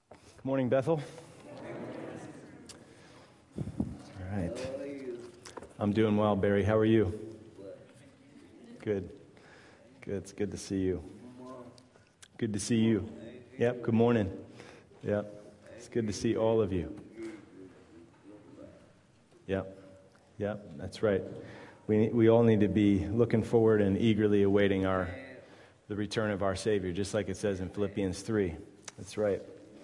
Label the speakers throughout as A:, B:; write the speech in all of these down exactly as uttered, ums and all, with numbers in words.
A: Good morning, Bethel. All right. I'm doing well, Barry. How are you? Good. Good. It's good to see you. Good to see you. Yep. Good morning. Yep. It's good to see all of you. Yep. Yep. That's right. We we all need to be looking forward and eagerly awaiting our the return of our Savior, just like it says in Philippians three. That's right.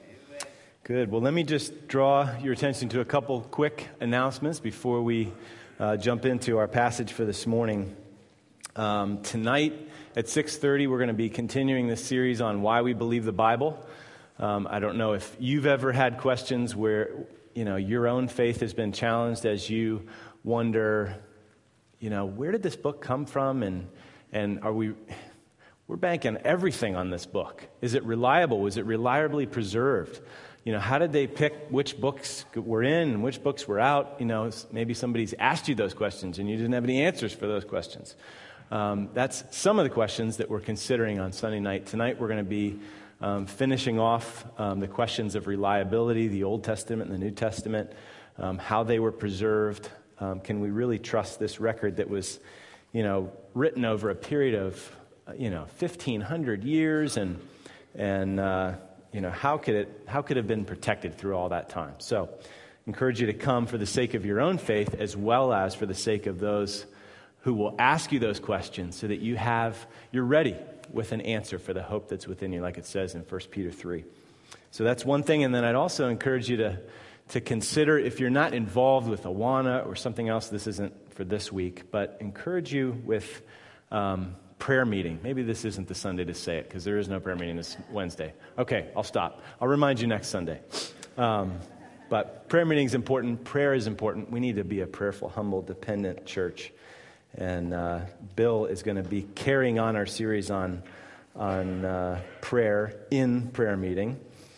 A: Good. Well, let me just draw your attention to a couple quick announcements before we uh, jump into our passage for this morning. Um, tonight at six thirty, we're going to be continuing this series on why we believe the Bible. Um, I don't know if you've ever had questions where, you know, your own faith has been challenged as you wonder, you know, where did this book come from, and and are we... We're banking everything on this book. Is it reliable? Was it reliably preserved? You know, how did they pick which books were in and which books were out? You know, maybe somebody's asked you those questions and you didn't have any answers for those questions. Um, that's some of the questions that we're considering on Sunday night. Tonight we're going to be um, finishing off um, the questions of reliability, the Old Testament and the New Testament, um, how they were preserved. Um, can we really trust this record that was, you know, written over a period of you know, fifteen hundred years, and and uh, you know, how could it how could it have been protected through all that time? So, encourage you to come for the sake of your own faith, as well as for the sake of those who will ask you those questions, so that you have you're ready with an answer for the hope that's within you, like it says in First Peter three. So that's one thing, and then I'd also encourage you to to consider, if you're not involved with Awana or something else. This isn't for this week, but encourage you with. Um, prayer meeting. Maybe this isn't the Sunday to say it, because there is no prayer meeting this Wednesday. Okay, I'll stop. I'll remind you next Sunday. Um, but prayer meeting is important. Prayer is important. We need to be a prayerful, humble, dependent church. And uh, Bill is going to be carrying on our series on on uh, prayer in prayer meeting.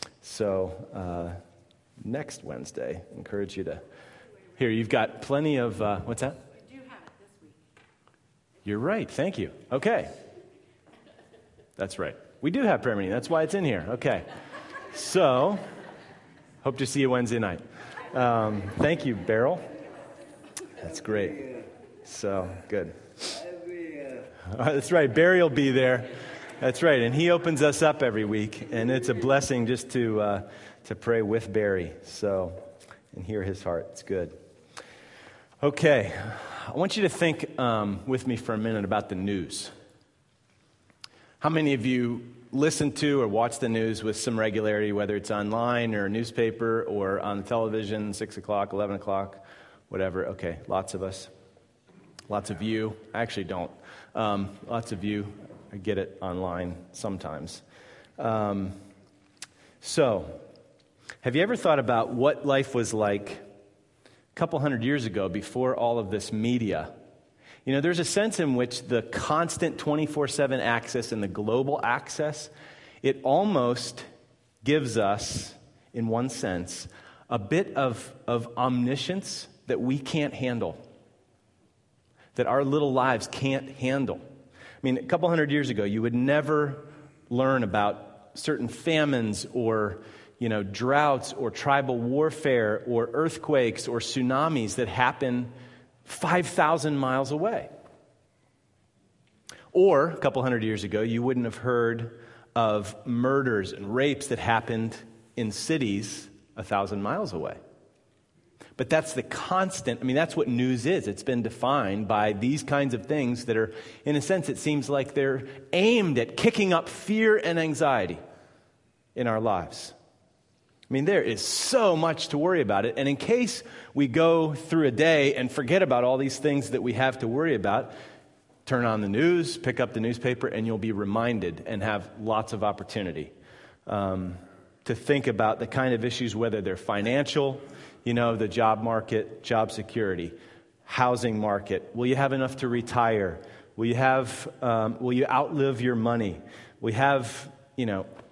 A: So uh, next Wednesday, I encourage you to. Here, you've got plenty of uh, what's that? You're right. Thank you. Okay. That's right. We do have prayer meeting. That's why it's in here. Okay. So, hope to see you Wednesday night. Um, thank you, Beryl. That's great. So, good. Uh, that's right. Barry will be there. That's right. And he opens us up every week. And it's a blessing just to uh, to pray with Barry. So, and hear his heart. It's good. Okay. I want you to think um, with me for a minute about the news. How many of you listen to or watch the news with some regularity, whether it's online or a newspaper or on television, six o'clock, eleven o'clock, whatever? Okay, lots of us. Lots of you. I actually don't. Um, lots of you. I get it online sometimes. Um, so, have you ever thought about what life was like a couple hundred years ago, before all of this media? You know, there's a sense in which the constant twenty-four seven access and the global access, it almost gives us, in one sense, a bit of, of omniscience that we can't handle, that our little lives can't handle. I mean, a couple hundred years ago, you would never learn about certain famines or you know, droughts or tribal warfare or earthquakes or tsunamis that happen five thousand miles away. Or, a couple hundred years ago, you wouldn't have heard of murders and rapes that happened in cities a thousand miles away. But that's the constant, I mean, that's what news is. It's been defined by these kinds of things that are, in a sense, it seems like they're aimed at kicking up fear and anxiety in our lives. I mean, there is so much to worry about it. And in case we go through a day and forget about all these things that we have to worry about, turn on the news, pick up the newspaper, and you'll be reminded and have lots of opportunity um, to think about the kind of issues, whether they're financial, you know, the job market, job security, housing market. Will you have enough to retire? Will you have? Um, will you outlive your money? We have, you know,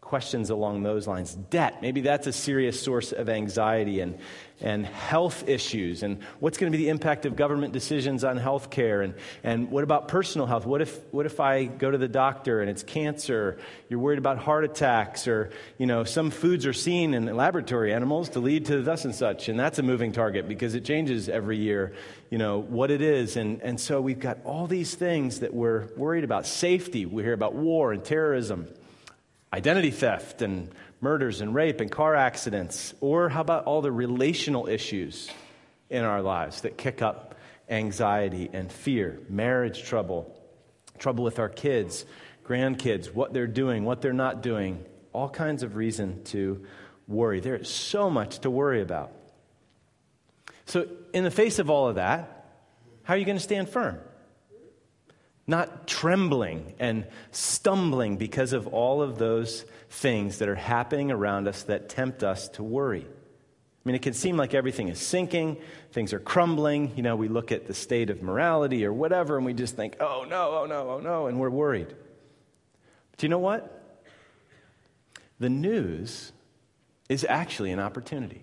A: questions along those lines. Debt, maybe that's a serious source of anxiety, and, and health issues, and what's going to be the impact of government decisions on health care, and, and what about personal health? What if what if I go to the doctor and it's cancer? You're worried about heart attacks, or, you know, some foods are seen in laboratory animals to lead to thus and such, and that's a moving target because it changes every year, you know, what it is. And, and so we've got all these things that we're worried about. Safety, we hear about war and terrorism. Identity theft and murders and rape and car accidents. Or how about all the relational issues in our lives that kick up anxiety and fear, marriage trouble, trouble with our kids, grandkids, what they're doing, what they're not doing, all kinds of reason to worry. There is so much to worry about. So in the face of all of that, how are you going to stand firm? Not trembling and stumbling because of all of those things that are happening around us that tempt us to worry. I mean, it can seem like everything is sinking, things are crumbling. You know, we look at the state of morality or whatever, and we just think, oh no, oh no, oh no, and we're worried. But you know what? The news is actually an opportunity.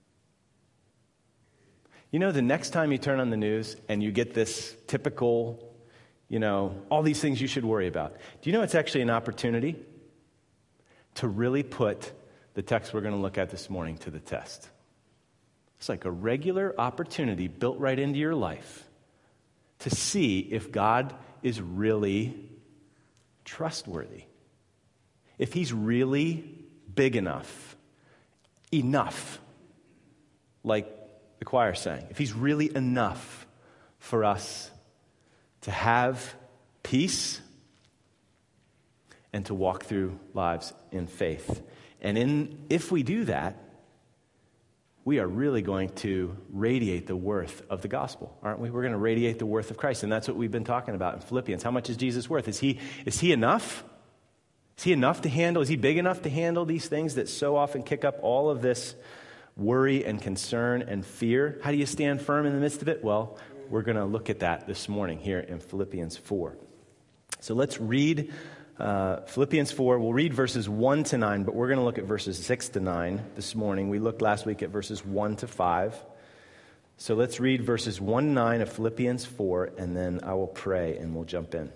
A: You know, the next time you turn on the news and you get this typical, you know, all these things you should worry about. Do you know it's actually an opportunity to really put the text we're going to look at this morning to the test? It's like a regular opportunity built right into your life to see if God is really trustworthy. If he's really big enough, enough, like the choir sang, if he's really enough for us to have peace and to walk through lives in faith. And in if we do that, we are really going to radiate the worth of the gospel, aren't we? We're going to radiate the worth of Christ, and that's what we've been talking about in Philippians. How much is Jesus worth? Is he, is he enough? Is he enough to handle? Is he big enough to handle these things that so often kick up all of this worry and concern and fear? How do you stand firm in the midst of it? Well, we're going to look at that this morning here in Philippians four. So let's read uh, Philippians four. We'll read verses one to nine, but we're going to look at verses six to nine this morning. We looked last week at verses one to five. So let's read verses one to nine of Philippians four, and then I will pray and we'll jump in.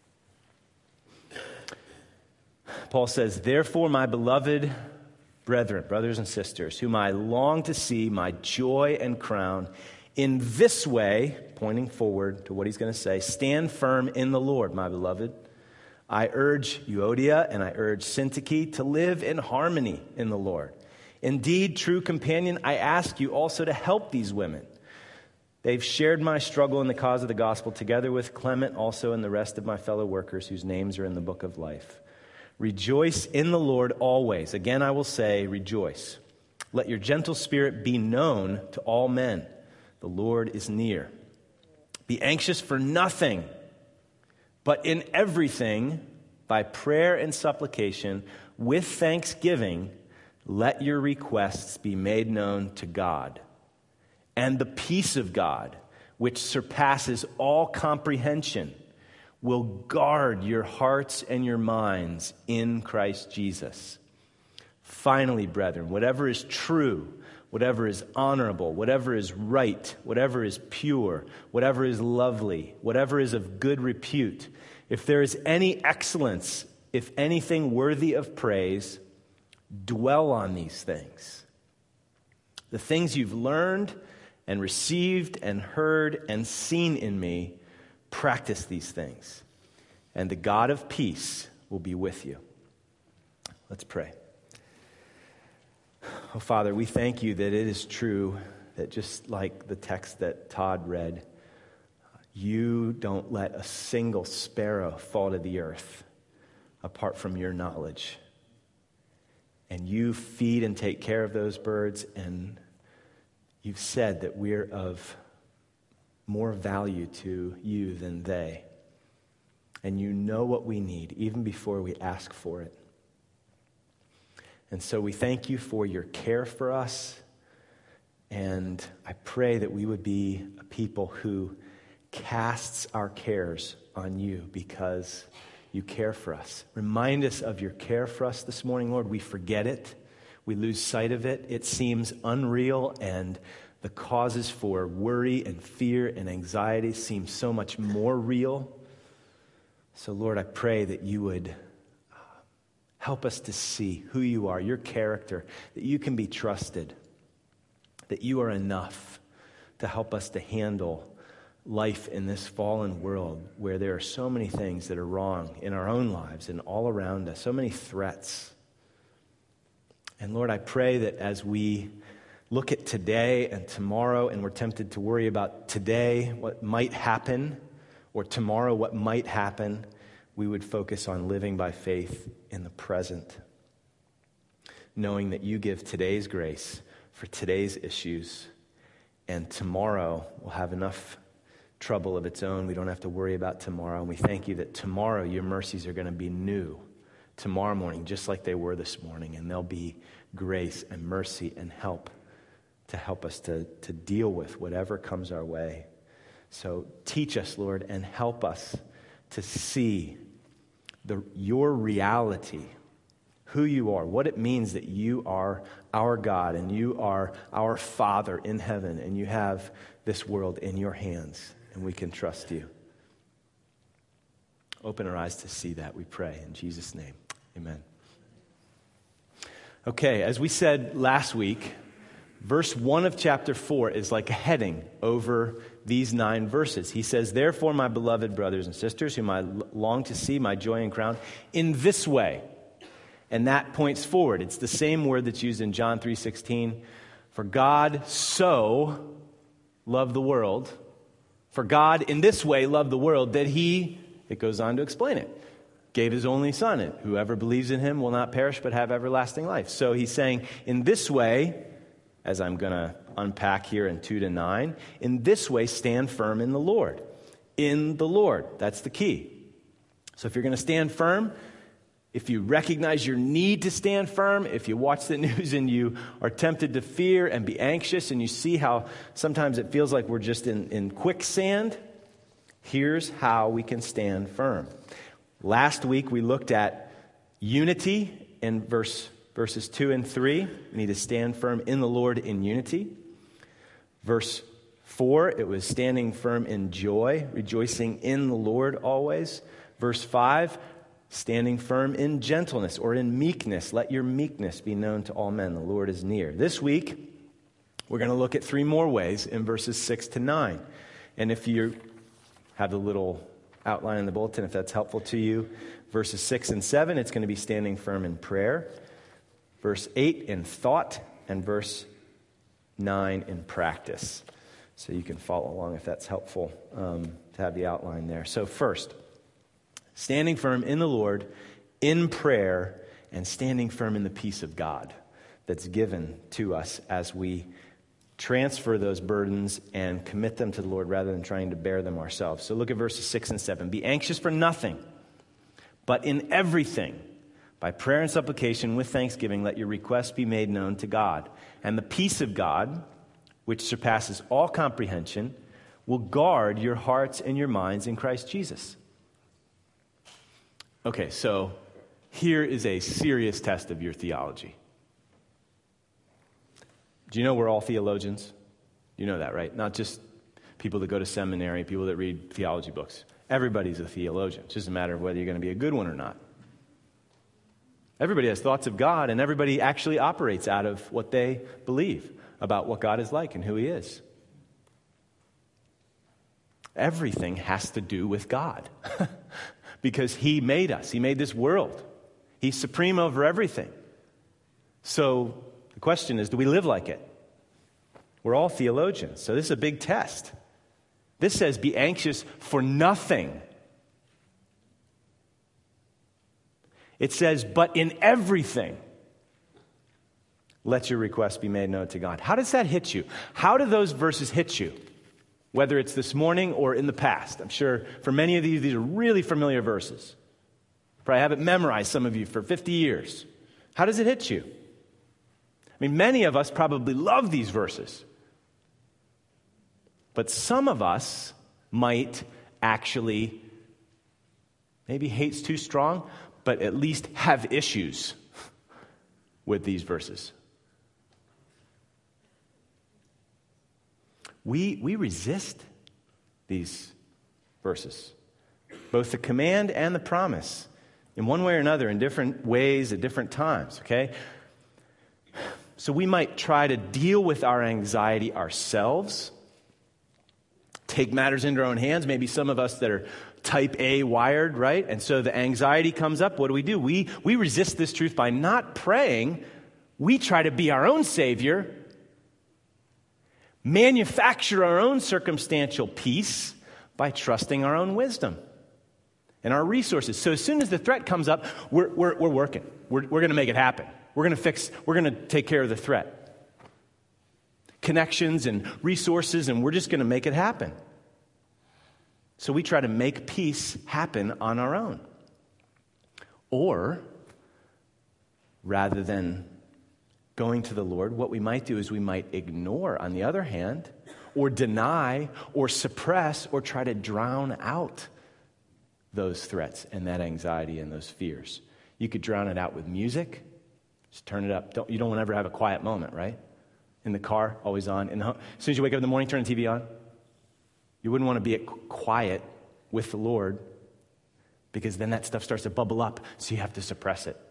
A: Paul says, "Therefore, my beloved brethren, brothers and sisters, whom I long to see, my joy and crown, in this way," pointing forward to what he's going to say, "stand firm in the Lord, my beloved. I urge Euodia and I urge Syntyche to live in harmony in the Lord. Indeed, true companion, I ask you also to help these women. They've shared my struggle in the cause of the gospel, together with Clement also and the rest of my fellow workers whose names are in the book of life. Rejoice in the Lord always. Again, I will say, rejoice. Let your gentle spirit be known to all men. The Lord is near. Be anxious for nothing, but in everything, by prayer and supplication, with thanksgiving, let your requests be made known to God. And the peace of God, which surpasses all comprehension, will guard your hearts and your minds in Christ Jesus. Finally, brethren, whatever is true, whatever is honorable, whatever is right, whatever is pure, whatever is lovely, whatever is of good repute, if there is any excellence, if anything worthy of praise, dwell on these things. The things you've learned and received and heard and seen in me, practice these things, and the God of peace will be with you." Let's pray. Oh, Father, we thank you that it is true that just like the text that Todd read, you don't let a single sparrow fall to the earth apart from your knowledge. And you feed and take care of those birds, and you've said that we're of more value to you than they. And you know what we need even before we ask for it. And so we thank you for your care for us. And I pray that we would be a people who casts our cares on you, because you care for us. Remind us of your care for us this morning, Lord. We forget it. We lose sight of it. It seems unreal, and the causes for worry and fear and anxiety seem so much more real. So, Lord, I pray that you would help us to see who you are, your character, that you can be trusted, that you are enough to help us to handle life in this fallen world where there are so many things that are wrong in our own lives and all around us, so many threats. And Lord, I pray that as we look at today and tomorrow and we're tempted to worry about today, what might happen, or tomorrow, what might happen, we would focus on living by faith in the present, knowing that you give today's grace for today's issues, and tomorrow will have enough trouble of its own. We don't have to worry about tomorrow. And we thank you that tomorrow your mercies are going to be new tomorrow morning, just like they were this morning. And there'll be grace and mercy and help to help us to, to deal with whatever comes our way. So teach us, Lord, and help us to see the, your reality, who you are, what it means that you are our God and you are our Father in heaven and you have this world in your hands. And we can trust you. Open our eyes to see that, we pray. In Jesus' name, amen. Okay, as we said last week, verse one of chapter four is like a heading over these nine verses. He says, therefore, my beloved brothers and sisters, whom I long to see, my joy and crown, in this way. And that points forward. It's the same word that's used in John three sixteen. For God so loved the world. For God in this way loved the world that he, it goes on to explain it, gave his only son. And whoever believes in him will not perish but have everlasting life. So he's saying, in this way, as I'm going to unpack here in two to nine, in this way stand firm in the Lord. In the Lord. That's the key. So if you're going to stand firm, if you recognize your need to stand firm, if you watch the news and you are tempted to fear and be anxious and you see how sometimes it feels like we're just in, in quicksand, here's how we can stand firm. Last week we looked at unity in verse, verses two and three. We need to stand firm in the Lord in unity. Verse four, it was standing firm in joy, rejoicing in the Lord always. Verse five, standing firm in gentleness or in meekness. Let your meekness be known to all men. The Lord is near. This week, we're going to look at three more ways in verses six to nine. And if you have the little outline in the bulletin, if that's helpful to you, verses six and seven, it's going to be standing firm in prayer. Verse eight in thought, and verse nine in practice. So you can follow along if that's helpful um, to have the outline there. So first, standing firm in the Lord, in prayer, and standing firm in the peace of God that's given to us as we transfer those burdens and commit them to the Lord rather than trying to bear them ourselves. So look at verses six and seven. Be anxious for nothing, but in everything, by prayer and supplication with thanksgiving, let your requests be made known to God. And the peace of God, which surpasses all comprehension, will guard your hearts and your minds in Christ Jesus. Okay, so here is a serious test of your theology. Do you know we're all theologians? You know that, right? Not just people that go to seminary, people that read theology books. Everybody's a theologian. It's just a matter of whether you're going to be a good one or not. Everybody has thoughts of God, and everybody actually operates out of what they believe about what God is like and who he is. Everything has to do with God. Because he made us. He made this world. He's supreme over everything. So the question is, do we live like it? We're all theologians, so this is a big test. This says, be anxious for nothing. It says, but in everything, let your requests be made known to God. How does that hit you? How do those verses hit you? Whether it's this morning or in the past. I'm sure for many of you, these are really familiar verses. Probably haven't memorized, some of you, for fifty years. How does it hit you? I mean, many of us probably love these verses. But some of us might actually Maybe hate's too strong, but at least have issues with these verses. We, we resist these verses, both the command and the promise, in one way or another, in different ways at different times, okay? So we might try to deal with our anxiety ourselves, take matters into our own hands. Maybe some of us that are type A wired, right? And so the anxiety comes up. What do we do? We, we resist this truth by not praying. We try to be our own savior, manufacture our own circumstantial peace by trusting our own wisdom and our resources. So as soon as the threat comes up, we're, we're, we're working. We're, we're going to make it happen. We're going to fix, we're going to take care of the threat. Connections and resources, and we're just going to make it happen. So we try to make peace happen on our own. Or, rather than going to the Lord, what we might do is we might ignore, on the other hand, or deny, or suppress, or try to drown out those threats and that anxiety and those fears. You could drown it out with music. Just turn it up. Don't, you don't want to ever have a quiet moment, right? In the car, always on. In the home. As soon as you wake up in the morning, turn the T V on. You wouldn't want to be quiet with the Lord, because then that stuff starts to bubble up, so you have to suppress it.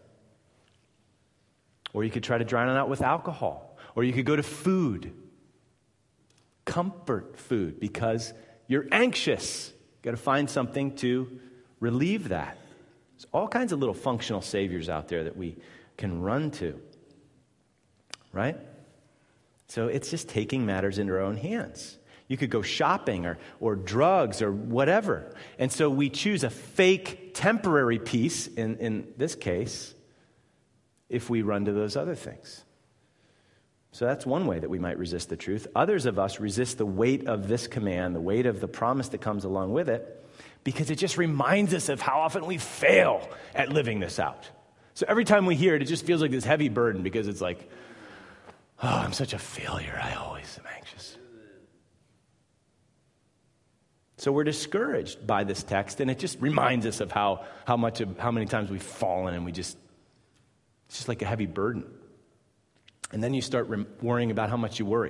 A: Or you could try to drown it out with alcohol. Or you could go to food. Comfort food, because you're anxious. You've got to find something to relieve that. There's all kinds of little functional saviors out there that we can run to. Right? So it's just taking matters into our own hands. You could go shopping or, or drugs or whatever. And so we choose a fake temporary peace, in, in this case, if we run to those other things. So that's one way that we might resist the truth. Others of us resist the weight of this command, the weight of the promise that comes along with it, because it just reminds us of how often we fail at living this out. So every time we hear it, it just feels like this heavy burden, because it's like, oh, I'm such a failure. I always am anxious. So we're discouraged by this text, and it just reminds us of how, how much of how many times we've fallen, and we just, it's just like a heavy burden. And then you start re- worrying about how much you worry.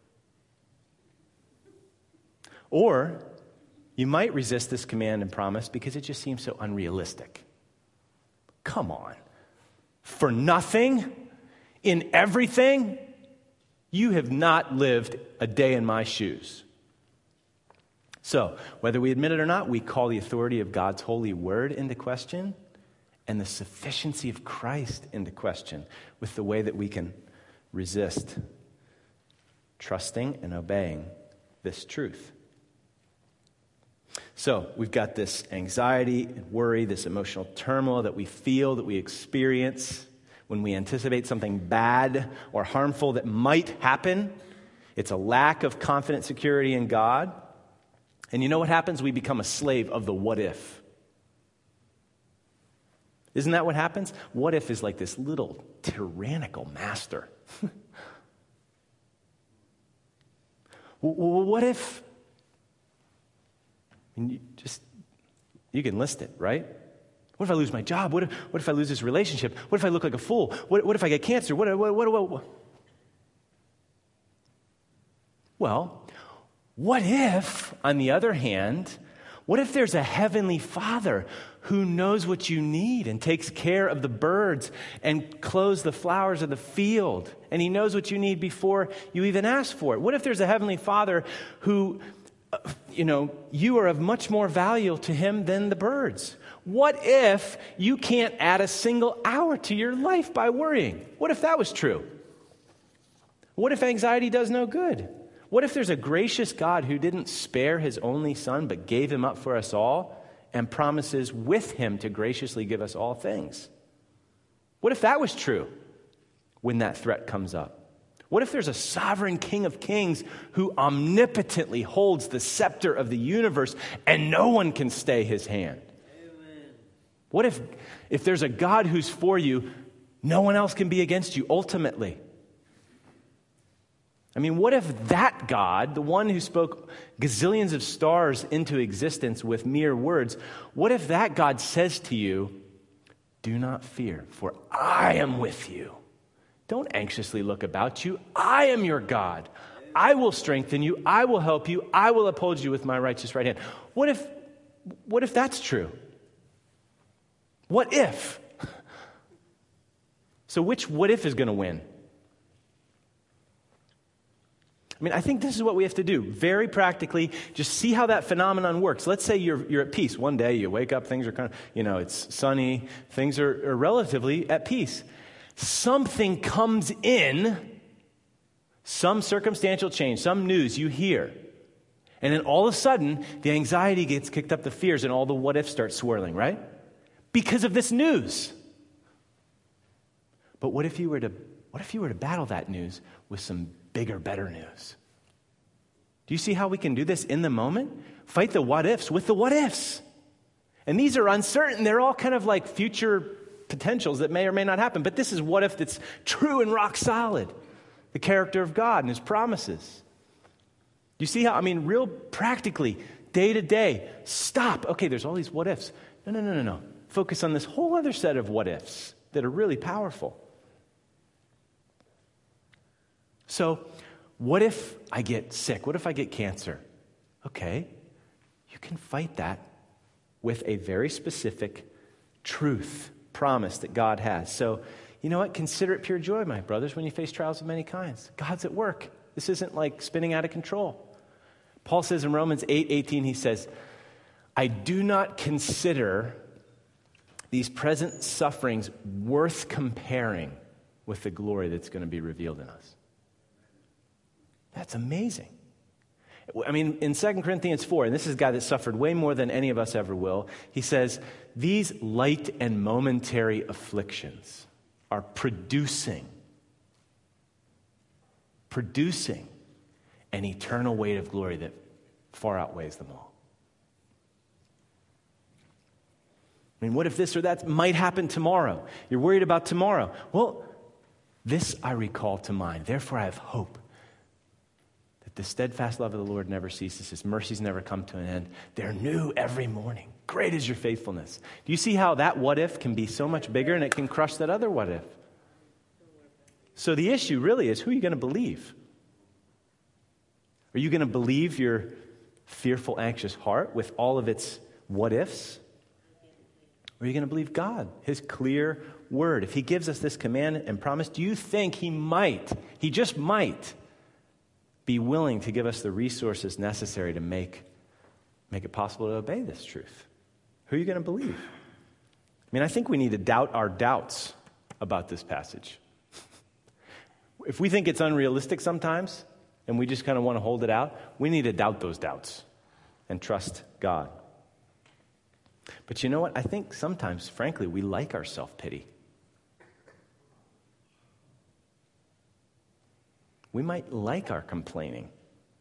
A: Or you might resist this command and promise because it just seems so unrealistic. Come on. For nothing, in everything, you have not lived a day in my shoes. So, whether we admit it or not, we call the authority of God's holy word into question and the sufficiency of Christ into question with the way that we can resist trusting and obeying this truth. So, we've got this anxiety and worry, this emotional turmoil that we feel, that we experience when we anticipate something bad or harmful that might happen. It's a lack of confident security in God. And you know what happens? We become a slave of the what if. Isn't that what happens? What if is like this little tyrannical master. Well, what if? And you just you can list it, right? What if I lose my job? What if, what if I lose this relationship? What if I look like a fool? What, what if I get cancer? What, what, what, what, what? Well, what if, on the other hand, what if there's a heavenly Father who knows what you need and takes care of the birds and clothes the flowers of the field, and he knows what you need before you even ask for it? What if there's a heavenly Father who, uh, you know, you are of much more value to him than the birds? What if you can't add a single hour to your life by worrying? What if that was true? What if anxiety does no good? What if there's a gracious God who didn't spare his only son but gave him up for us all and promises with him to graciously give us all things? What if that was true when that threat comes up? What if there's a sovereign King of Kings who omnipotently holds the scepter of the universe and no one can stay his hand? Amen. What if, if there's a God who's for you, no one else can be against you ultimately? I mean, what if that God, the one who spoke gazillions of stars into existence with mere words, what if that God says to you, do not fear, for I am with you. Don't anxiously look about you. I am your God. I will strengthen you. I will help you. I will uphold you with my righteous right hand. What if, what if that's true? What if? So which what if is going to win? I mean, I think this is what we have to do. Very practically, just see how that phenomenon works. Let's say you're you're at peace. One day you wake up, things are kind of, you know, it's sunny, things are, are relatively at peace. Something comes in, some circumstantial change, some news you hear. And then all of a sudden, the anxiety gets kicked up the fears and all the what ifs start swirling, right? Because of this news. But what if you were to what if you were to battle that news with some bigger, better news? Do you see how we can do this in the moment? Fight the what ifs with the what ifs. And these are uncertain. They're all kind of like future potentials that may or may not happen. But this is what if that's true and rock solid. The character of God and his promises. Do you see how, I mean, real practically, day to day, stop. Okay, there's all these what ifs. No, no, no, no, no. Focus on this whole other set of what ifs that are really powerful. So, what if I get sick? What if I get cancer? Okay, you can fight that with a very specific truth, promise that God has. So, you know what? Consider it pure joy, my brothers, when you face trials of many kinds. God's at work. This isn't like spinning out of control. Paul says in Romans eight eighteen, he says, I do not consider these present sufferings worth comparing with the glory that's going to be revealed in us. That's amazing. I mean, in Second Corinthians four, and this is a guy that suffered way more than any of us ever will, he says, these light and momentary afflictions are producing, producing an eternal weight of glory that far outweighs them all. I mean, what if this or that might happen tomorrow? You're worried about tomorrow. Well, this I recall to mind. Therefore, I have hope. The steadfast love of the Lord never ceases. His mercies never come to an end. They're new every morning. Great is your faithfulness. Do you see how that what if can be so much bigger and it can crush that other what if? So the issue really is, who are you going to believe? Are you going to believe your fearful, anxious heart with all of its what ifs? Or are you going to believe God, his clear word? If he gives us this command and promise, do you think he might, he just might, be willing to give us the resources necessary to make, make it possible to obey this truth? Who are you going to believe? I mean, I think we need to doubt our doubts about this passage. If we think it's unrealistic sometimes, and we just kind of want to hold it out, we need to doubt those doubts and trust God. But you know what? I think sometimes, frankly, we like our self-pity. We might like our complaining.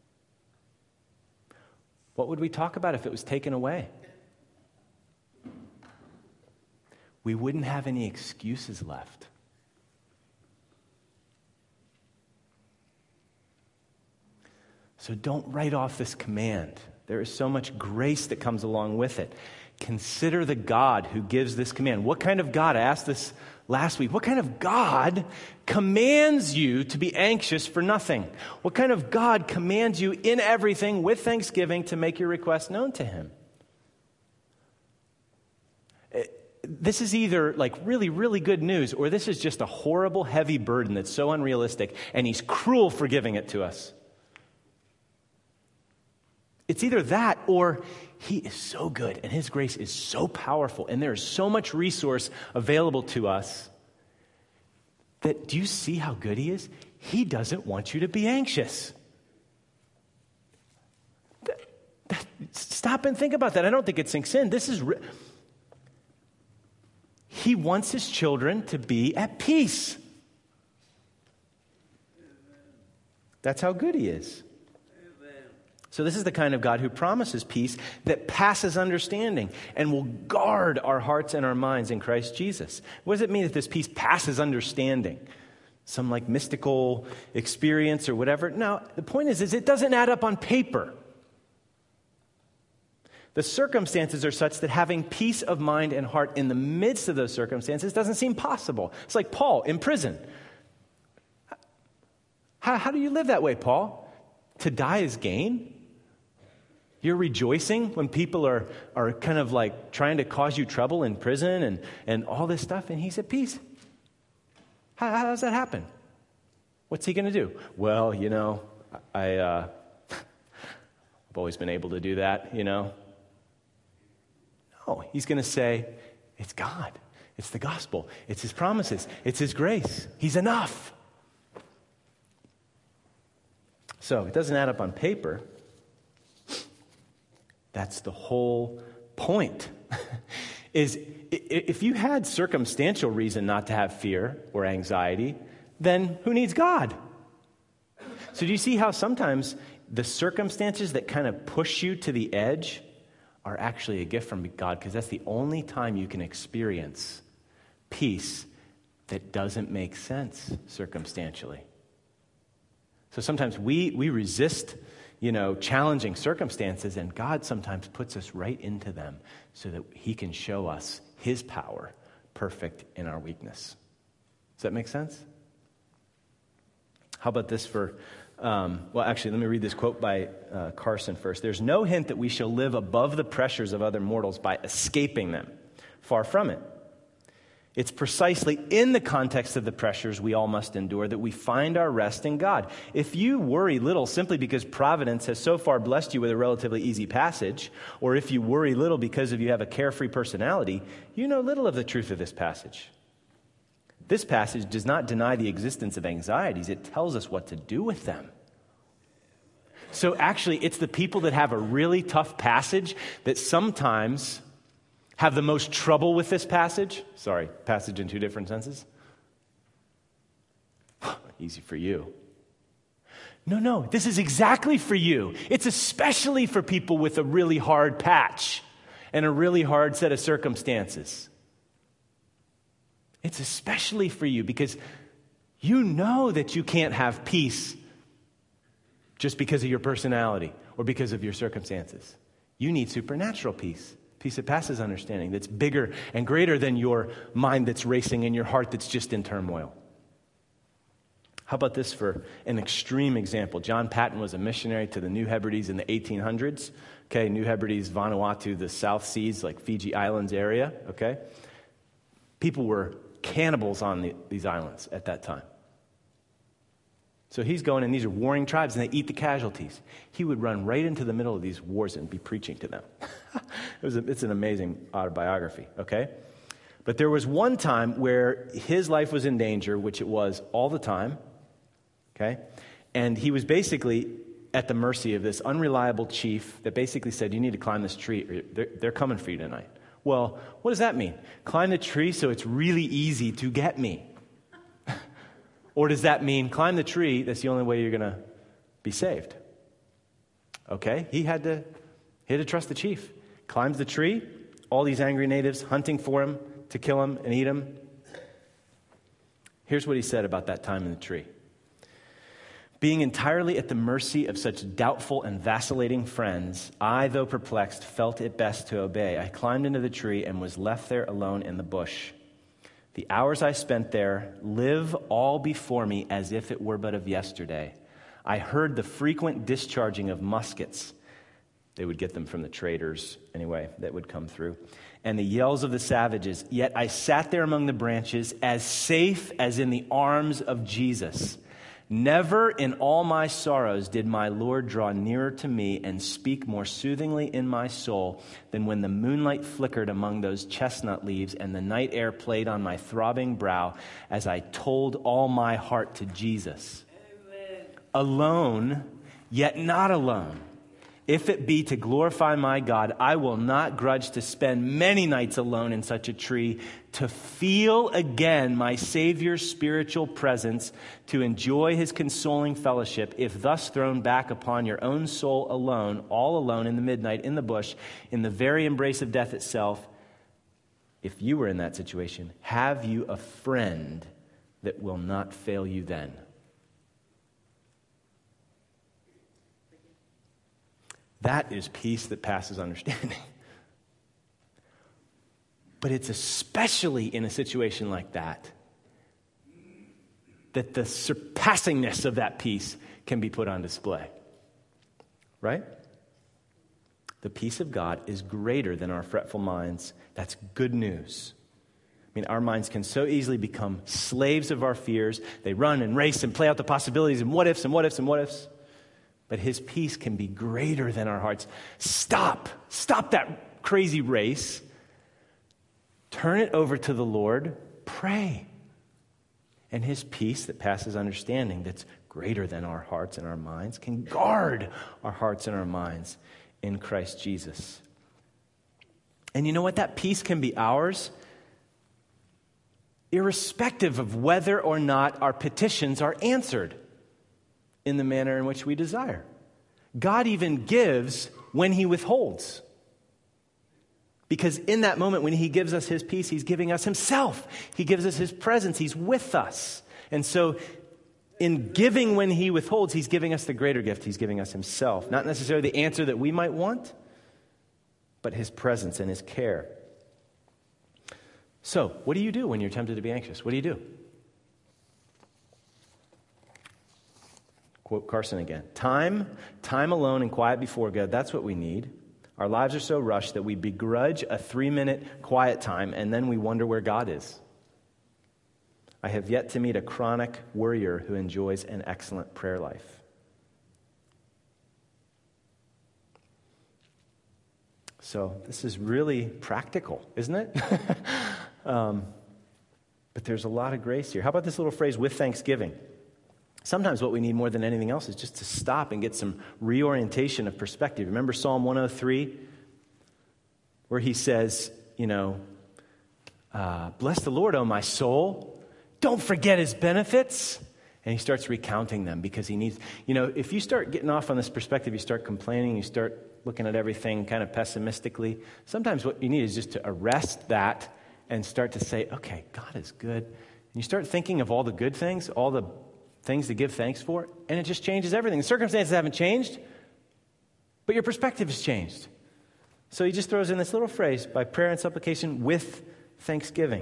A: What would we talk about if it was taken away? We wouldn't have any excuses left. So don't write off this command. There is so much grace that comes along with it. Consider the God who gives this command. What kind of God? I asked this last week. What kind of God commands you to be anxious for nothing? What kind of God commands you in everything with thanksgiving to make your requests known to him? This is either like really, really good news, or this is just a horrible, heavy burden that's so unrealistic, and he's cruel for giving it to us. It's either that, or he is so good and his grace is so powerful and there is so much resource available to us that, do you see how good he is? He doesn't want you to be anxious. That, that, stop and think about that. I don't think it sinks in. This is, re- he wants his children to be at peace. That's how good he is. So this is the kind of God who promises peace that passes understanding and will guard our hearts and our minds in Christ Jesus. What does it mean that this peace passes understanding? some like mystical experience or whatever. No, the point is, is it doesn't add up on paper. The circumstances are such that having peace of mind and heart in the midst of those circumstances doesn't seem possible. It's like Paul in prison. How, how do you live that way, Paul? To die is gain? You're rejoicing when people are, are kind of like trying to cause you trouble in prison and, and all this stuff, and he's at peace. How, how does that happen? What's he going to do? Well, you know, I, uh, I've always been able to do that, you know. No, he's going to say, it's God. It's the gospel. It's his promises. It's his grace. He's enough. So it doesn't add up on paper. That's the whole point. Is if you had circumstantial reason not to have fear or anxiety, then who needs God? So do you see how sometimes the circumstances that kind of push you to the edge are actually a gift from God, because that's the only time you can experience peace that doesn't make sense circumstantially. So sometimes we we resist, you know, challenging circumstances, and God sometimes puts us right into them so that he can show us his power perfect in our weakness. Does that make sense? How about this for, um, well, actually, let me read this quote by uh, Carson first. There's no hint that we shall live above the pressures of other mortals by escaping them. Far from it. It's precisely in the context of the pressures we all must endure that we find our rest in God. If you worry little simply because Providence has so far blessed you with a relatively easy passage, or if you worry little because of you have a carefree personality, you know little of the truth of this passage. This passage does not deny the existence of anxieties. It tells us what to do with them. So actually, it's the people that have a really tough passage that sometimes have the most trouble with this passage. Sorry, passage in two different senses. Easy for you. No, no, this is exactly for you. It's especially for people with a really hard patch and a really hard set of circumstances. It's especially for you because you know that you can't have peace just because of your personality or because of your circumstances. You need supernatural peace. Peace that passes understanding, that's bigger and greater than your mind that's racing and your heart that's just in turmoil. How about this for an extreme example? John Patton was a missionary to the New Hebrides in the eighteen hundreds. Okay, New Hebrides, Vanuatu, the South Seas, like Fiji Islands area. Okay, people were cannibals on the, these islands at that time. So he's going, and these are warring tribes, and they eat the casualties. He would run right into the middle of these wars and be preaching to them. it was a, it's an amazing autobiography, okay? But there was one time where his life was in danger, which it was all the time, okay? And he was basically at the mercy of this unreliable chief that basically said, you need to climb this tree, or they're, they're coming for you tonight. Well, what does that mean? Climb the tree so it's really easy to get me. Or does that mean climb the tree, that's the only way you're going to be saved? Okay, he had to he had to trust the chief. Climbs the tree, all these angry natives hunting for him to kill him and eat him. Here's what he said about that time in the tree. Being entirely at the mercy of such doubtful and vacillating friends, I, though perplexed, felt it best to obey. I climbed into the tree and was left there alone in the bush. The hours I spent there live all before me as if it were but of yesterday. I heard the frequent discharging of muskets. They would get them from the traders, anyway, that would come through. And the yells of the savages. Yet I sat there among the branches as safe as in the arms of Jesus. Never in all my sorrows did my Lord draw nearer to me and speak more soothingly in my soul than when the moonlight flickered among those chestnut leaves and the night air played on my throbbing brow as I told all my heart to Jesus. Amen. Alone, yet not alone. If it be to glorify my God, I will not grudge to spend many nights alone in such a tree, to feel again my Savior's spiritual presence, to enjoy his consoling fellowship, if thus thrown back upon your own soul alone, all alone in the midnight, in the bush, in the very embrace of death itself. If you were in that situation, have you a friend that will not fail you then. That is peace that passes understanding. But it's especially in a situation like that that the surpassingness of that peace can be put on display. Right? The peace of God is greater than our fretful minds. That's good news. I mean, our minds can so easily become slaves of our fears. They run and race and play out the possibilities and what ifs and what ifs and what ifs. But his peace can be greater than our hearts. Stop. Stop that crazy race. Turn it over to the Lord. Pray. And his peace that passes understanding, that's greater than our hearts and our minds, can guard our hearts and our minds in Christ Jesus. And you know what? That peace can be ours irrespective of whether or not our petitions are answered in the manner in which we desire. God even gives when he withholds. Because in that moment when he gives us his peace, he's giving us himself. He gives us his presence. He's with us. And so in giving when he withholds, he's giving us the greater gift. He's giving us himself. Not necessarily the answer that we might want, but his presence and his care. So, what do you do when you're tempted to be anxious? What do you do? Quote Carson again. Time, time alone and quiet before God, that's what we need. Our lives are so rushed that we begrudge a three-minute quiet time and then we wonder where God is. I have yet to meet a chronic worrier who enjoys an excellent prayer life. So this is really practical, isn't it? um, but there's a lot of grace here. How about this little phrase, with thanksgiving? Sometimes what we need more than anything else is just to stop and get some reorientation of perspective. Remember Psalm one oh three, where he says, you know, uh, bless the Lord, O my soul. Don't forget his benefits. And he starts recounting them because he needs, you know, if you start getting off on this perspective, you start complaining, you start looking at everything kind of pessimistically. Sometimes what you need is just to arrest that and start to say, okay, God is good. And you start thinking of all the good things, all the things to give thanks for, and it just changes everything. The circumstances haven't changed, but your perspective has changed. So he just throws in this little phrase, by prayer and supplication with thanksgiving.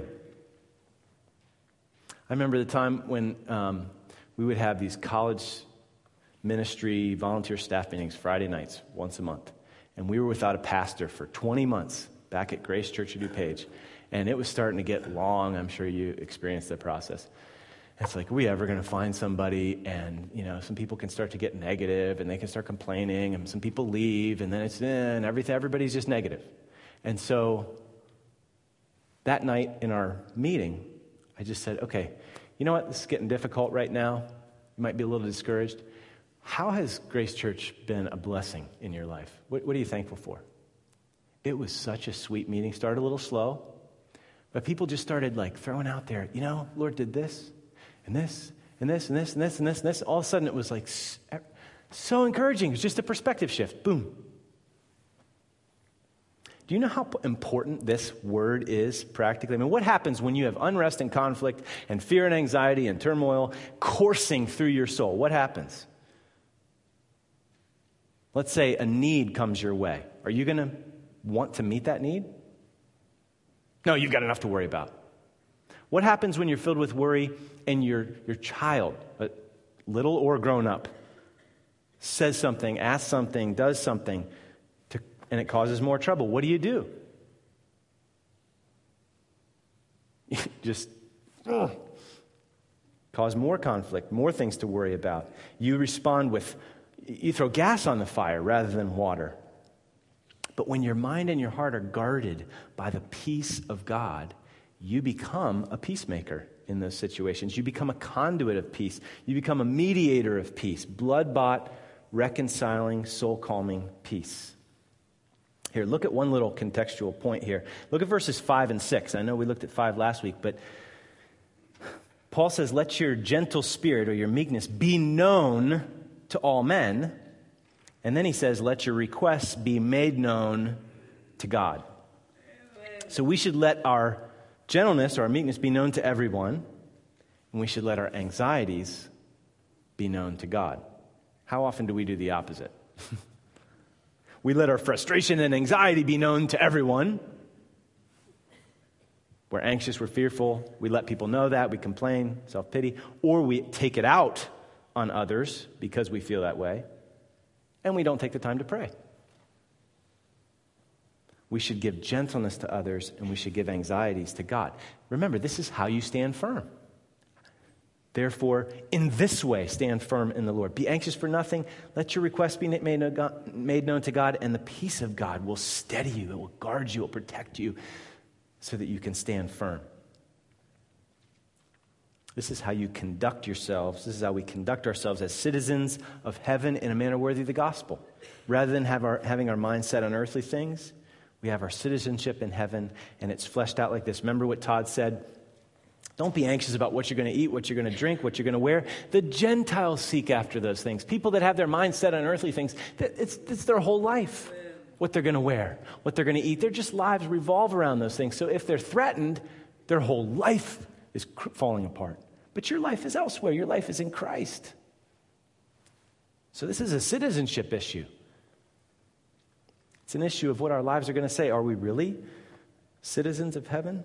A: I remember the time when um, we would have these college ministry volunteer staff meetings Friday nights, once a month. And we were without a pastor for twenty months back at Grace Church of DuPage. And it was starting to get long. I'm sure you experienced the process. It's like, are we ever going to find somebody? And, you know, some people can start to get negative and they can start complaining and some people leave and then it's, eh, and everything, everybody's just negative. And so that night in our meeting, I just said, okay, you know what? This is getting difficult right now. You might be a little discouraged. How has Grace Church been a blessing in your life? What, what are you thankful for? It was such a sweet meeting. Started a little slow, but people just started like throwing out there, you know, Lord did this. And this, and this, and this, and this, and this, and this. All of a sudden, it was like so encouraging. It was just a perspective shift. Boom. Do you know how important this word is practically? I mean, what happens when you have unrest and conflict and fear and anxiety and turmoil coursing through your soul? What happens? Let's say a need comes your way. Are you going to want to meet that need? No, you've got enough to worry about. What happens when you're filled with worry and your, your child, little or grown up, says something, asks something, does something, to, and it causes more trouble? What do you do? You just ugh, cause more conflict, more things to worry about. You respond with, you throw gas on the fire rather than water. But when your mind and your heart are guarded by the peace of God, you become a peacemaker in those situations. You become a conduit of peace. You become a mediator of peace. Blood-bought, reconciling, soul-calming peace. Here, look at one little contextual point here. Look at verses five and six. I know we looked at five last week, but Paul says, let your gentle spirit or your meekness be known to all men. And then he says, let your requests be made known to God. So we should let our gentleness or our meekness be known to everyone. and we should let our anxieties be known to God. How often do we do the opposite? We let our frustration and anxiety be known to everyone. We're anxious, we're fearful, we let people know that, we complain, self-pity, or we take it out on others because we feel that way, and we don't take the time to pray. We should give gentleness to others, and we should give anxieties to God. Remember, this is how you stand firm. Therefore, in this way, stand firm in the Lord. Be anxious for nothing. Let your requests be made known to God, and the peace of God will steady you. It will guard you. It will protect you so that you can stand firm. This is how you conduct yourselves. This is how we conduct ourselves as citizens of heaven in a manner worthy of the gospel. Rather than have our, having our mind set on earthly things, we have our citizenship in heaven, and it's fleshed out like this. Remember what Todd said? Don't be anxious about what you're going to eat, what you're going to drink, what you're going to wear. The Gentiles seek after those things. People that have their mind set on earthly things, it's, it's their whole life, what they're going to wear, what they're going to eat. Their just lives revolve around those things. So if they're threatened, their whole life is cr- falling apart. But your life is elsewhere. Your life is in Christ. So this is a citizenship issue. It's an issue of what our lives are going to say. Are we really citizens of heaven?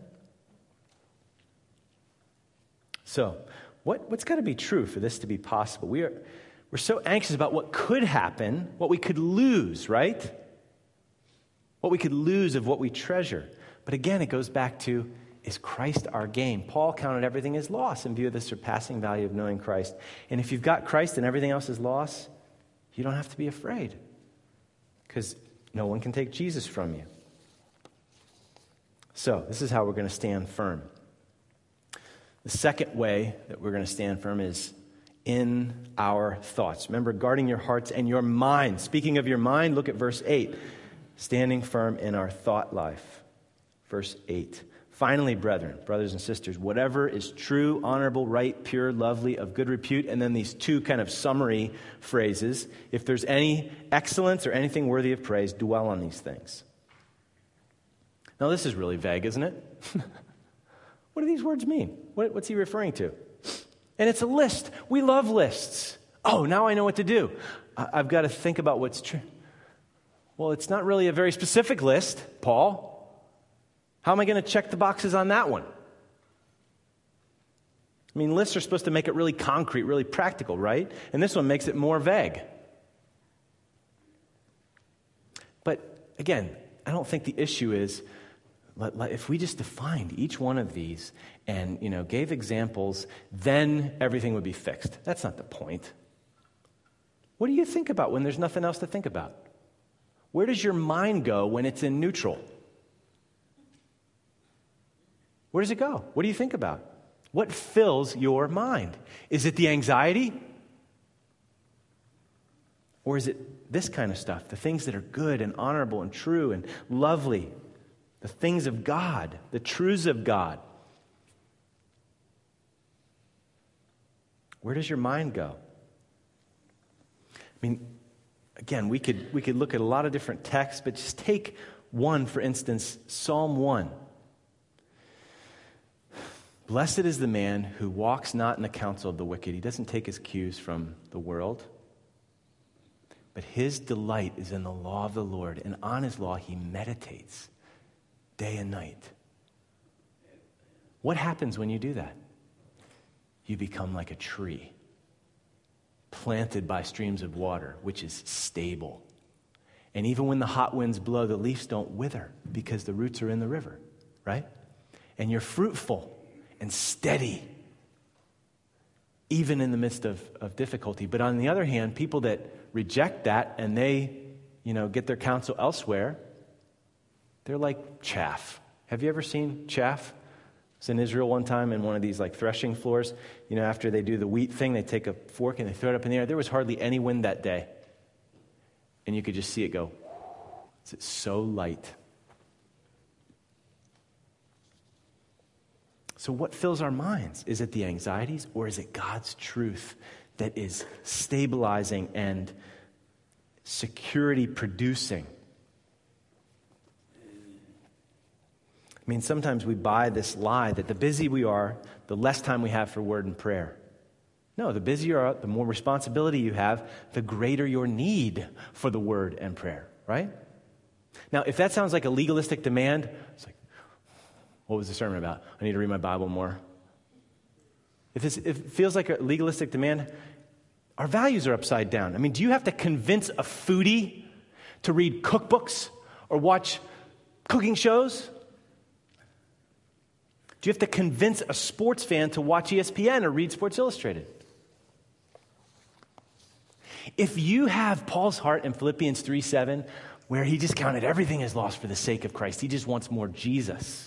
A: So, what, what's got to be true for this to be possible? We are, we're so anxious about what could happen, what we could lose, right? What we could lose of what we treasure. But again, it goes back to, is Christ our gain? Paul counted everything as loss in view of the surpassing value of knowing Christ. And if you've got Christ and everything else is loss, you don't have to be afraid. Because no one can take Jesus from you. So, this is how we're going to stand firm. The second way that we're going to stand firm is in our thoughts. Remember, guarding your hearts and your mind. Speaking of your mind, look at verse eight. Standing firm in our thought life. Verse eight. Finally, brethren, brothers and sisters, whatever is true, honorable, right, pure, lovely, of good repute, and then these two kind of summary phrases. If there's any excellence or anything worthy of praise, dwell on these things. Now, this is really vague, isn't it? What do these words mean? What, what's he referring to? And it's a list. We love lists. Oh, now I know what to do. I, I've got to think about what's true. Well, it's not really a very specific list, Paul. How am I going to check the boxes on that one? I mean, lists are supposed to make it really concrete, really practical, right? And this one makes it more vague. But again, I don't think the issue is, if we just defined each one of these and, you know, gave examples, then everything would be fixed. That's not the point. What do you think about when there's nothing else to think about? Where does your mind go when it's in neutral? Where does it go? What do you think about? What fills your mind? Is it the anxiety? Or is it this kind of stuff, the things that are good and honorable and true and lovely? The things of God, the truths of God. Where does your mind go? I mean, again, we could we could look at a lot of different texts, but just take one, for instance, Psalm one. Blessed is the man who walks not in the counsel of the wicked. He doesn't take his cues from the world. But his delight is in the law of the Lord, and on his law he meditates day and night. What happens when you do that? You become like a tree planted by streams of water, which is stable. And even when the hot winds blow, the leaves don't wither because the roots are in the river, right? And you're fruitful and steady, even in the midst of, of difficulty. But on the other hand, people that reject that and they, you know, get their counsel elsewhere, they're like chaff. Have you ever seen chaff? I was in Israel one time in one of these like threshing floors. You know, after they do the wheat thing, they take a fork and they throw it up in the air. There was hardly any wind that day. And you could just see it go. It's so light. So what fills our minds? Is it the anxieties or is it God's truth that is stabilizing and security producing? I mean, sometimes we buy this lie that the busy we are, the less time we have for word and prayer. No, the busier you are, the more responsibility you have, the greater your need for the word and prayer, right? Now, if that sounds like a legalistic demand, it's like, what was the sermon about? I need to read my Bible more. If, this, if it feels like a legalistic demand, our values are upside down. I mean, do you have to convince a foodie to read cookbooks or watch cooking shows? Do you have to convince a sports fan to watch E S P N or read Sports Illustrated? If you have Paul's heart in Philippians three seven, where he just counted everything as lost for the sake of Christ, he just wants more Jesus.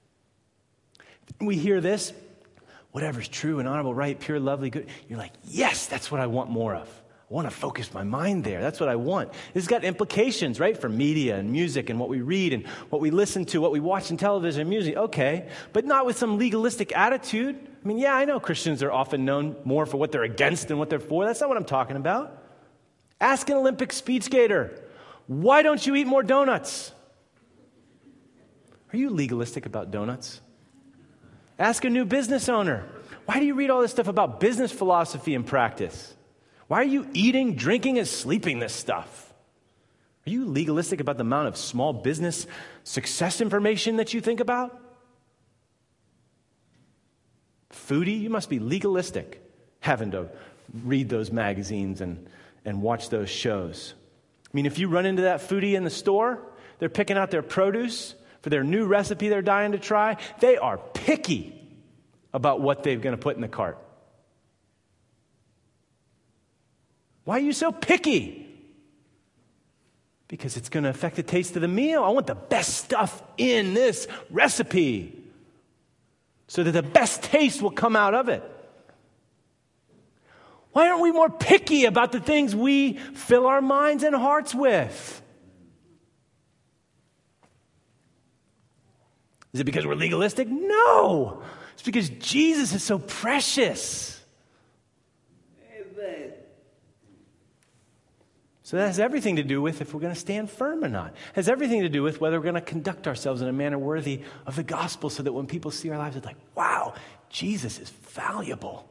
A: We hear this, whatever's true and honorable, right, pure, lovely, good. You're like, yes, that's what I want more of. I want to focus my mind there. That's what I want. This has got implications, right, for media and music and what we read and what we listen to, what we watch in television and music. Okay, but not with some legalistic attitude. I mean, yeah, I know Christians are often known more for what they're against than what they're for. That's not what I'm talking about. Ask an Olympic speed skater, why don't you eat more donuts? Are you legalistic about donuts? Ask a new business owner, why do you read all this stuff about business philosophy and practice? Why are you eating, drinking, and sleeping this stuff? Are you legalistic about the amount of small business success information that you think about? Foodie, you must be legalistic having to read those magazines and, and watch those shows. I mean, if you run into that foodie in the store, they're picking out their produce for their new recipe they're dying to try. They are picky about what they're going to put in the cart. Why are you so picky? Because it's going to affect the taste of the meal. I want the best stuff in this recipe so that the best taste will come out of it. Why aren't we more picky about the things we fill our minds and hearts with? Is it because we're legalistic? No. It's because Jesus is so precious. Amen. So that has everything to do with if we're going to stand firm or not. It has everything to do with whether we're going to conduct ourselves in a manner worthy of the gospel so that when people see our lives, it's like, wow, Jesus is valuable.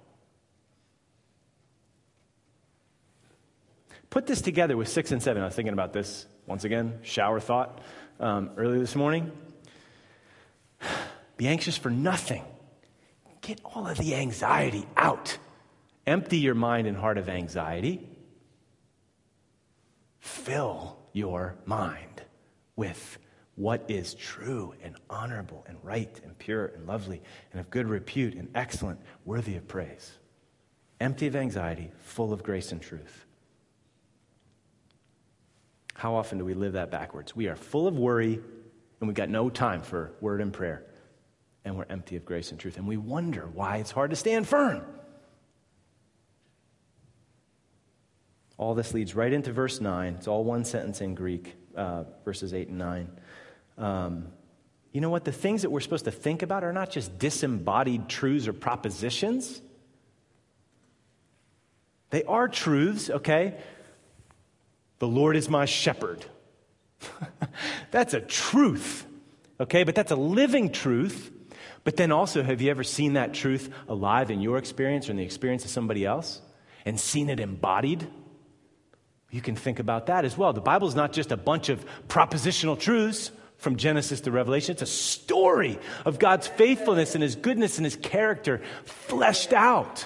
A: Put this together with six and seven. I was thinking about this once again, shower thought um, earlier this morning. Be anxious for nothing. Get all of the anxiety out. Empty your mind and heart of anxiety. Fill your mind with what is true and honorable and right and pure and lovely and of good repute and excellent, worthy of praise. Empty of anxiety, full of grace and truth. How often do we live that backwards? We are full of worry and we've got no time for word and prayer. And we're empty of grace and truth. And we wonder why it's hard to stand firm. All this leads right into verse nine. It's all one sentence in Greek, uh, verses eight and nine. Um, you know what? The things that we're supposed to think about are not just disembodied truths or propositions. They are truths, okay? The Lord is my shepherd. That's a truth, okay? But that's a living truth. But then also, have you ever seen that truth alive in your experience or in the experience of somebody else and seen it embodied? You can think about that as well. The Bible is not just a bunch of propositional truths from Genesis to Revelation. It's a story of God's faithfulness and His goodness and His character fleshed out.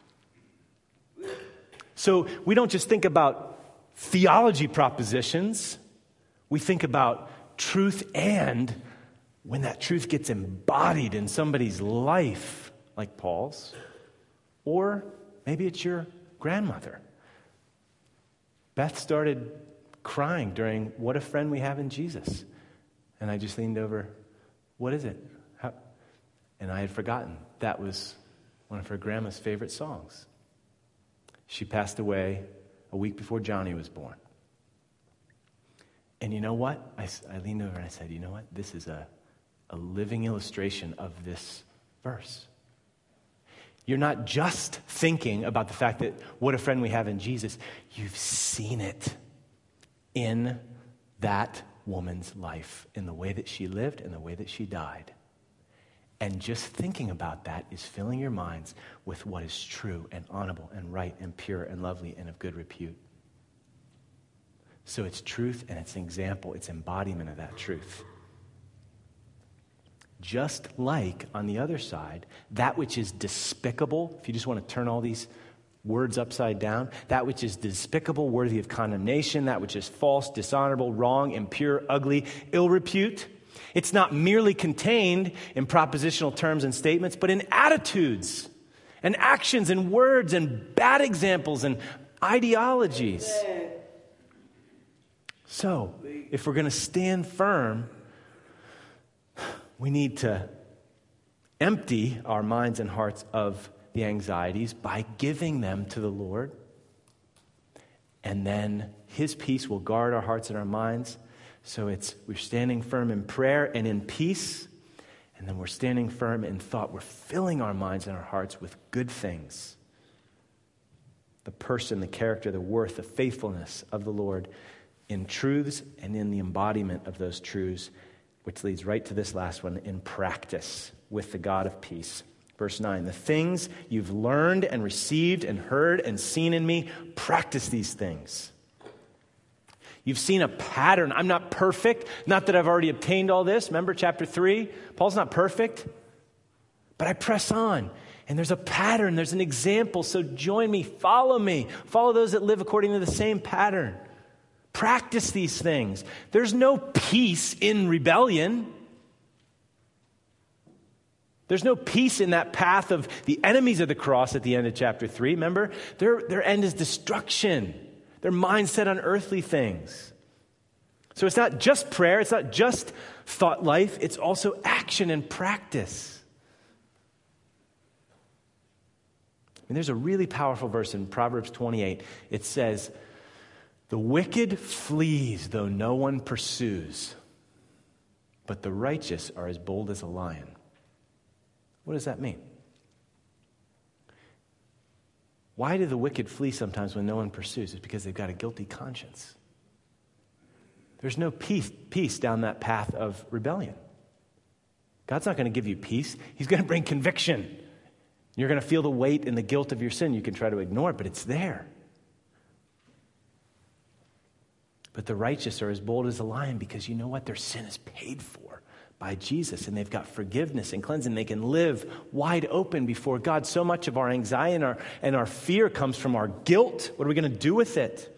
A: So we don't just think about theology propositions. We think about truth, and when that truth gets embodied in somebody's life, like Paul's, or maybe it's your grandmother. Beth started crying during What a Friend We Have in Jesus. And I just leaned over, what is it? How? And I had forgotten that was one of her grandma's favorite songs. She passed away a week before Johnny was born. And you know what? I, I leaned over and I said, you know what? This is a, a living illustration of this verse. You're not just thinking about the fact that what a friend we have in Jesus. You've seen it in that woman's life, in the way that she lived and the way that she died. And just thinking about that is filling your minds with what is true and honorable and right and pure and lovely and of good repute. So it's truth and it's an example, it's embodiment of that truth. Just like, on the other side, that which is despicable, if you just want to turn all these words upside down, that which is despicable, worthy of condemnation, that which is false, dishonorable, wrong, impure, ugly, ill repute, it's not merely contained in propositional terms and statements, but in attitudes and actions and words and bad examples and ideologies. So, if we're going to stand firm, we need to empty our minds and hearts of the anxieties by giving them to the Lord. And then His peace will guard our hearts and our minds. So it's we're standing firm in prayer and in peace. And then we're standing firm in thought. We're filling our minds and our hearts with good things. The person, the character, the worth, the faithfulness of the Lord in truths and in the embodiment of those truths, which leads right to this last one, in practice with the God of peace. Verse nine, the things you've learned and received and heard and seen in me, practice these things. You've seen a pattern. I'm not perfect. Not that I've already obtained all this. Remember chapter three? Paul's not perfect. But I press on. And there's a pattern. There's an example. So join me. Follow me. Follow those that live according to the same pattern. Practice these things. There's no peace in rebellion. There's no peace in that path of the enemies of the cross at the end of chapter three. Remember? Their, their end is destruction. Their mind set on earthly things. So it's not just prayer. It's not just thought life. It's also action and practice. And there's a really powerful verse in Proverbs twenty-eight. It says, the wicked flees though no one pursues, but the righteous are as bold as a lion. What does that mean? Why do the wicked flee sometimes when no one pursues? It's because they've got a guilty conscience. There's no peace, peace down that path of rebellion. God's not going to give you peace. He's going to bring conviction. You're going to feel the weight and the guilt of your sin. You can try to ignore it, but it's there. But the righteous are as bold as a lion because you know what? Their sin is paid for by Jesus, and they've got forgiveness and cleansing. They can live wide open before God. So much of our anxiety and our, and our fear comes from our guilt. What are we going to do with it?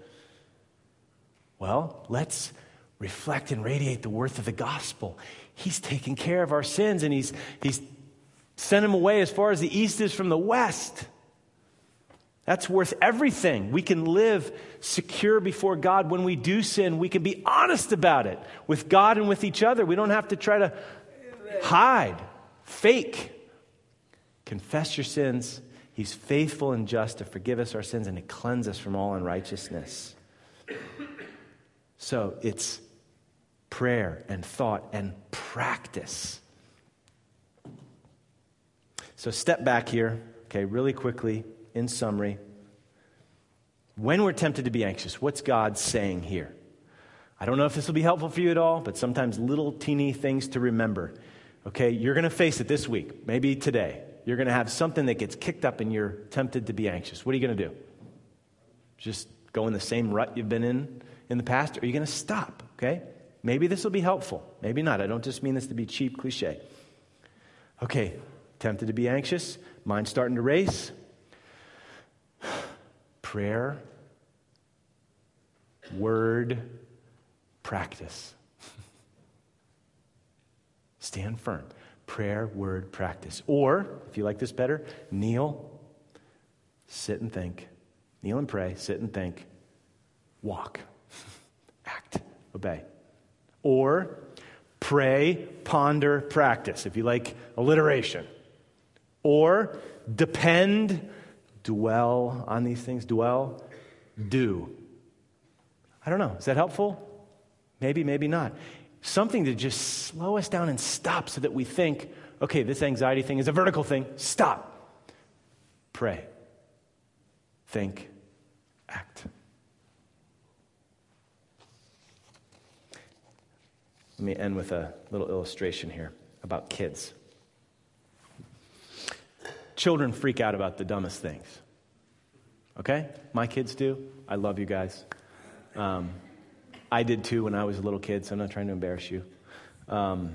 A: Well, let's reflect and radiate the worth of the gospel. He's taken care of our sins, and he's, he's sent them away as far as the east is from the west. That's worth everything. We can live secure before God. When we do sin, we can be honest about it with God and with each other. We don't have to try to hide, fake. Confess your sins. He's faithful and just to forgive us our sins and to cleanse us from all unrighteousness. So it's prayer and thought and practice. So step back here, okay, really quickly. In summary, when we're tempted to be anxious, what's God saying here? I don't know if this will be helpful for you at all, but sometimes little teeny things to remember. Okay, you're going to face it this week, maybe today. You're going to have something that gets kicked up and you're tempted to be anxious. What are you going to do? Just go in the same rut you've been in in the past? Or are you going to stop? Okay, maybe this will be helpful. Maybe not. I don't just mean this to be cheap cliche. Okay, tempted to be anxious, mind starting to race. Prayer, word, practice. Stand firm. Prayer, word, practice. Or, if you like this better, kneel, sit and think. Kneel and pray, sit and think. Walk, act, obey. Or, pray, ponder, practice, if you like alliteration. Or, depend, dwell on these things, dwell, do. I don't know. Is that helpful? Maybe, maybe not. Something to just slow us down and stop so that we think, okay, this anxiety thing is a vertical thing. Stop. Pray. Think. Act. Let me end with a little illustration here about kids. Children freak out about the dumbest things. Okay? My kids do. I love you guys. Um, I did too when I was a little kid, so I'm not trying to embarrass you. Um,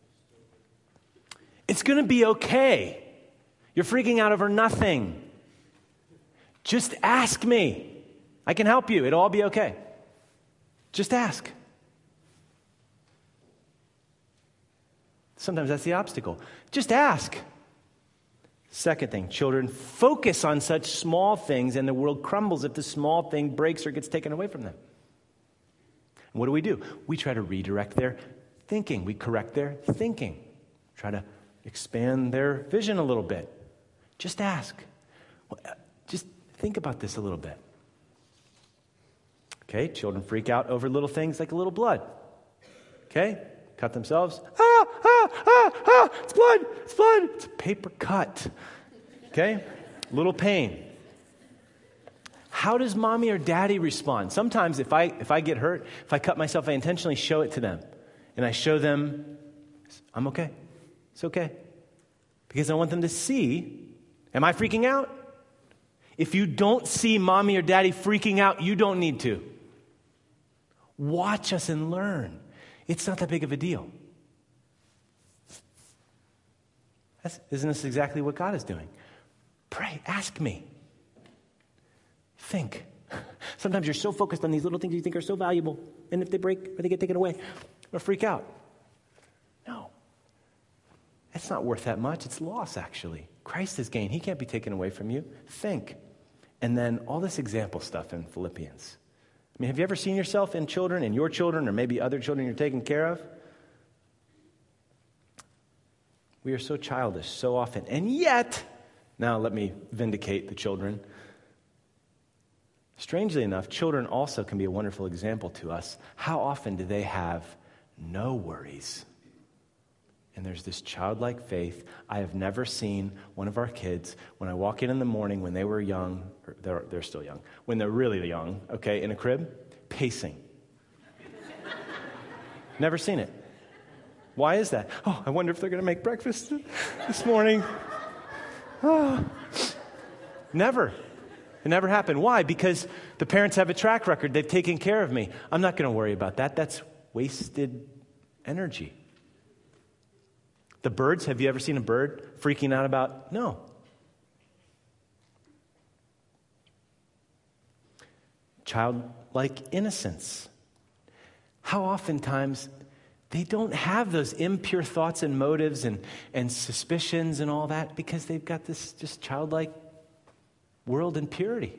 A: it's going to be okay. You're freaking out over nothing. Just ask me. I can help you. It'll all be okay. Just ask. Sometimes that's the obstacle. Just ask. Second thing, children focus on such small things and the world crumbles if the small thing breaks or gets taken away from them. And what do we do? We try to redirect their thinking. We correct their thinking. Try to expand their vision a little bit. Just ask. Just think about this a little bit. Okay, children freak out over little things like a little blood. Okay, cut themselves. Ah, ah, ah, ah, it's blood, it's blood. It's a paper cut. Okay, little pain. How does mommy or daddy respond? Sometimes if I if I get hurt, if I cut myself, I intentionally show it to them. And I show them, I'm okay. It's okay. Because I want them to see, am I freaking out? If you don't see mommy or daddy freaking out, you don't need to. Watch us and learn. It's not that big of a deal. That's, isn't this exactly what God is doing? Pray, ask me. Think. Sometimes you're so focused on these little things you think are so valuable, and if they break or they get taken away, you'll freak out. No. It's not worth that much. It's loss, actually. Christ is gain. He can't be taken away from you. Think. And then all this example stuff in Philippians. I mean, have you ever seen yourself in children, in your children, or maybe other children you're taking care of? We are so childish so often. And yet, now let me vindicate the children. Strangely enough, children also can be a wonderful example to us. How often do they have no worries? And there's this childlike faith. I have never seen one of our kids, when I walk in in the morning when they were young, or they're, they're still young, when they're really young, okay, in a crib, pacing. Never seen it. Why is that? Oh, I wonder if they're going to make breakfast this morning. Oh. Never. It never happened. Why? Because the parents have a track record. They've taken care of me. I'm not going to worry about that. That's wasted energy. The birds, have you ever seen a bird freaking out about? No. Childlike innocence. How oftentimes they don't have those impure thoughts and motives and, and suspicions and all that because they've got this just childlike world and purity.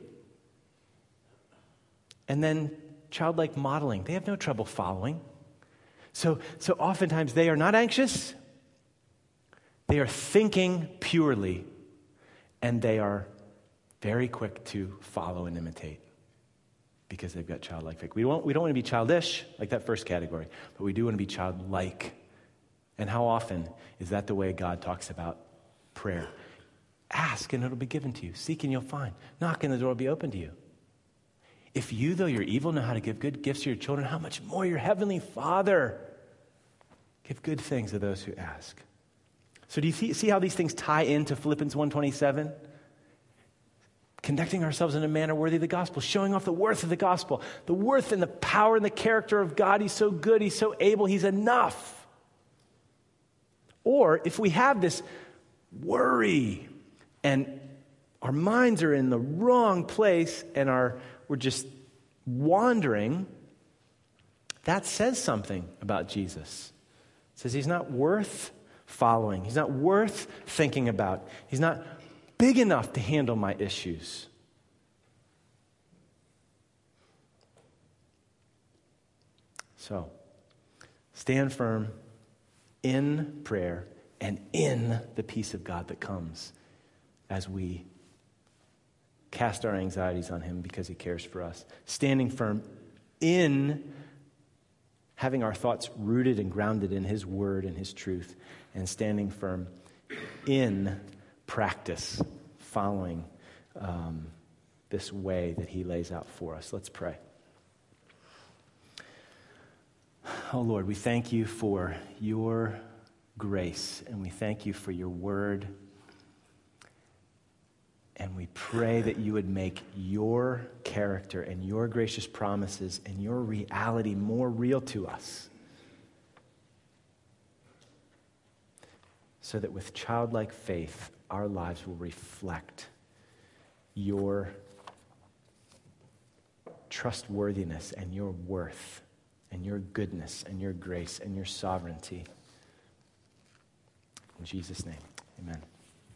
A: And then childlike modeling. They have no trouble following. So, so oftentimes they are not anxious. They are thinking purely, and they are very quick to follow and imitate because they've got childlike faith. We don't, we don't want to be childish, like that first category, but we do want to be childlike. And how often is that the way God talks about prayer? Ask, and it'll be given to you. Seek, and you'll find. Knock, and the door will be open to you. If you, though you're evil, know how to give good gifts to your children, how much more your heavenly Father give good things to those who ask. So do you see how these things tie into Philippians one twenty-seven? Conducting ourselves in a manner worthy of the gospel, showing off the worth of the gospel, the worth and the power and the character of God. He's so good, he's so able, he's enough. Or if we have this worry and our minds are in the wrong place and our, we're just wandering, that says something about Jesus. It says he's not worth following. He's not worth thinking about. He's not big enough to handle my issues. So, stand firm in prayer and in the peace of God that comes as we cast our anxieties on him because he cares for us. Standing firm in having our thoughts rooted and grounded in his word and his truth, and standing firm in practice, following um, this way that he lays out for us. Let's pray. Oh Lord, we thank you for your grace, and we thank you for your word. And we pray that you would make your character and your gracious promises and your reality more real to us, so that with childlike faith, our lives will reflect your trustworthiness and your worth and your goodness and your grace and your sovereignty. In Jesus' name, amen.